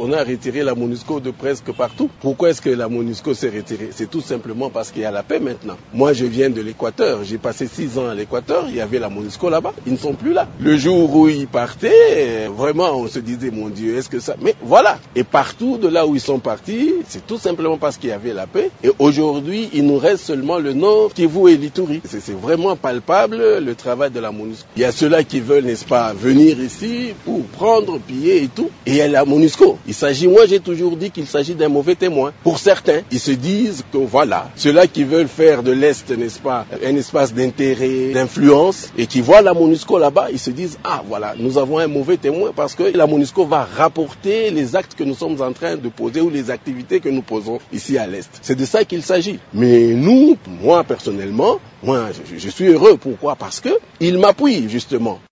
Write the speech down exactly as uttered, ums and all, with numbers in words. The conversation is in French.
on a retiré la MONUSCO de presque partout. Pourquoi est-ce que la MONUSCO s'est retirée? C'est tout simplement parce qu'il y a la paix maintenant. Moi, je viens de l'Équateur. J'ai passé six ans à l'Équateur. Il y avait la MONUSCO là-bas. Ils ne sont plus là. Le jour où ils partaient, vraiment, on se disait, mon Dieu, est-ce que ça... Mais voilà. Et partout de là où ils sont partis, c'est tout simplement parce qu'il y avait la paix. Et aujourd'hui, il nous reste seulement le Nord, Kivu et l'Ituri. C'est, c'est vraiment palpable le travail de la MONUSCO. Il y a ceux-là qui veulent, n'est-ce pas, venir ici pour prendre, piller et tout. Et il y a la MONUSCO. Il s'agit, moi j'ai toujours dit qu'il s'agit d'un mauvais témoin. Pour certains, ils se disent que voilà, ceux-là qui veulent faire de l'Est, n'est-ce pas, un espace d'intérêt, d'influence, et qui voient la MONUSCO là-bas, ils se disent, ah voilà, nous avons un mauvais témoin parce que la MONUSCO va rapporter les actes que nous sommes en train de poser ou les activités que nous posons ici à l'Est. C'est de ça qu'il s'agit. Mais nous, moi personnellement, moi je, je suis heureux. Pourquoi? Parce que il m'appuie justement.